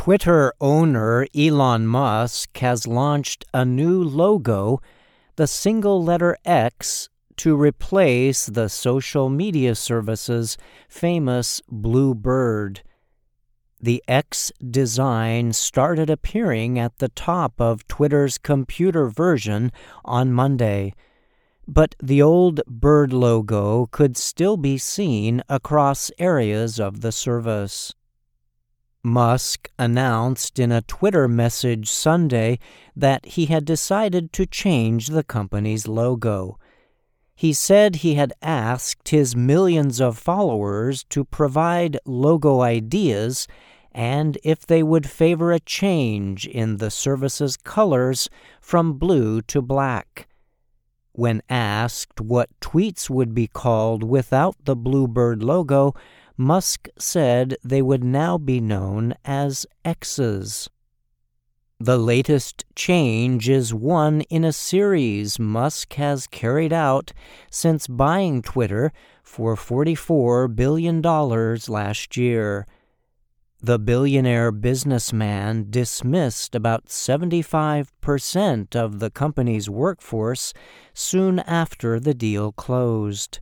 Twitter owner Elon Musk has launched a new logo, the single letter X, to replace the social media service's famous blue bird. The X design started appearing at the top of Twitter's computer version on Monday, but the old bird logo could still be seen across areas of the service. Musk announced in a Twitter message Sunday that he had decided to change the company's logo. He said he had asked his millions of followers to provide logo ideas and if they would favor a change in the service's colors from blue to black. When asked what tweets would be called without the Bluebird logo, Musk said they would now be known as X's. The latest change is one in a series Musk has carried out since buying Twitter for $44 billion last year. The billionaire businessman dismissed about 75% of the company's workforce soon after the deal closed.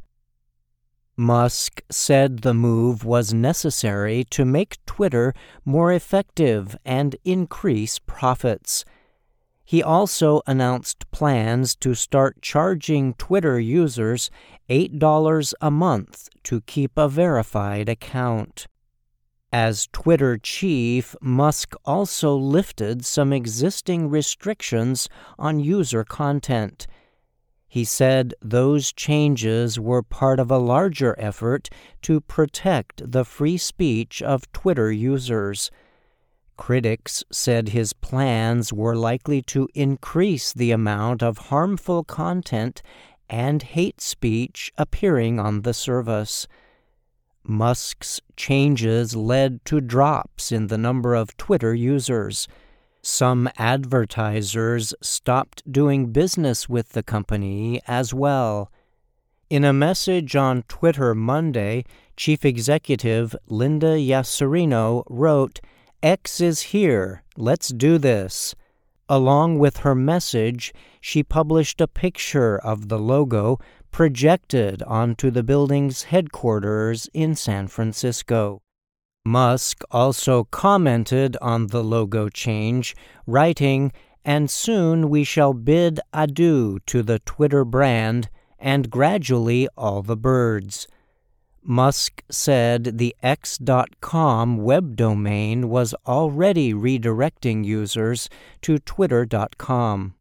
Musk said the move was necessary to make Twitter more effective and increase profits. He also announced plans to start charging Twitter users $8 a month to keep a verified account. As Twitter chief, Musk also lifted some existing restrictions on user content. He said those changes were part of a larger effort to protect the free speech of Twitter users. Critics said his plans were likely to increase the amount of harmful content and hate speech appearing on the service. Musk's changes led to drops in the number of Twitter users. Some advertisers stopped doing business with the company as well. In a message on Twitter Monday, Chief Executive Linda Yaccarino wrote, "X is here, let's do this." Along with her message, she published a picture of the logo projected onto the building's headquarters in San Francisco. Musk also commented on the logo change, writing, "And soon we shall bid adieu to the Twitter brand and gradually all the birds." Musk said the X.com web domain was already redirecting users to Twitter.com.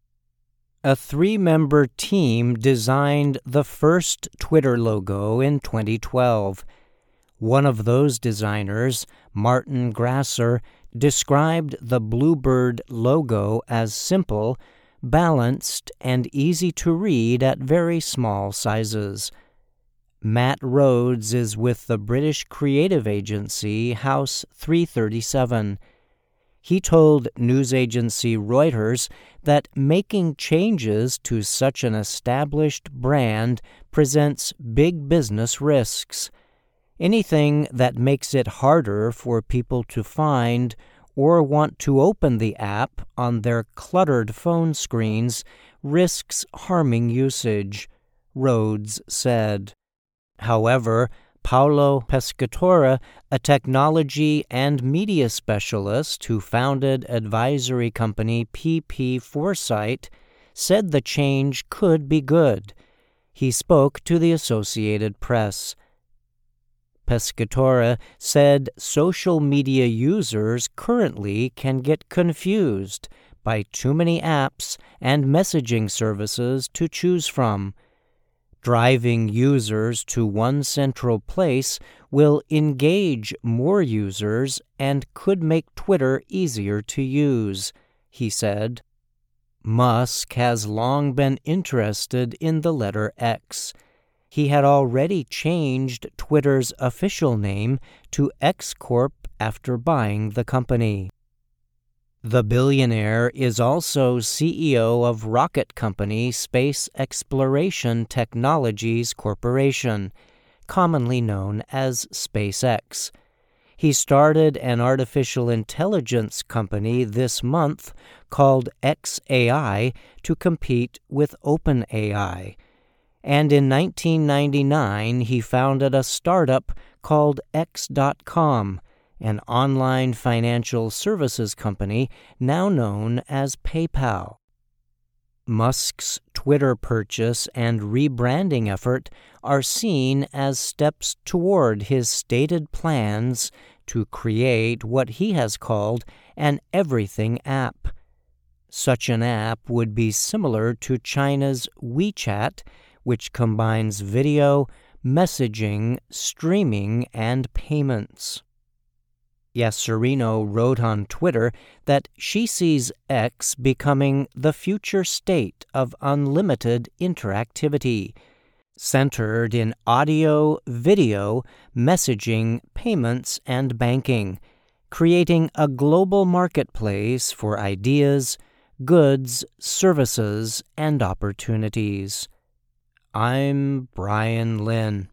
A 3-member team designed the first Twitter logo in 2012. One of those designers, Martin Grasser, described the Bluebird logo as simple, balanced, and easy to read at very small sizes. Matt Rhodes is with the British creative agency House 337. He told news agency Reuters that making changes to such an established brand presents big business risks. Anything that makes it harder for people to find or want to open the app on their cluttered phone screens risks harming usage, Rhodes said. However, Paolo Pescatore, a technology and media specialist who founded advisory company PP Foresight, said the change could be good. He spoke to the Associated Press. Pescatore said social media users currently can get confused by too many apps and messaging services to choose from. Driving users to one central place will engage more users and could make Twitter easier to use, he said. Musk has long been interested in the letter X. He had already changed Twitter's official name to X Corp after buying the company. The billionaire is also CEO of rocket company Space Exploration Technologies Corporation, commonly known as SpaceX. He started an artificial intelligence company this month called xAI to compete with OpenAI. And in 1999, he founded a startup called X.com, an online financial services company now known as PayPal. Musk's Twitter purchase and rebranding effort are seen as steps toward his stated plans to create what he has called an everything app. Such an app would be similar to China's WeChat, which combines video, messaging, streaming, and payments. Yasserino wrote on Twitter that she sees X becoming the future state of unlimited interactivity, centered in audio, video, messaging, payments, and banking, creating a global marketplace for ideas, goods, services, and opportunities. I'm Brian Lynn.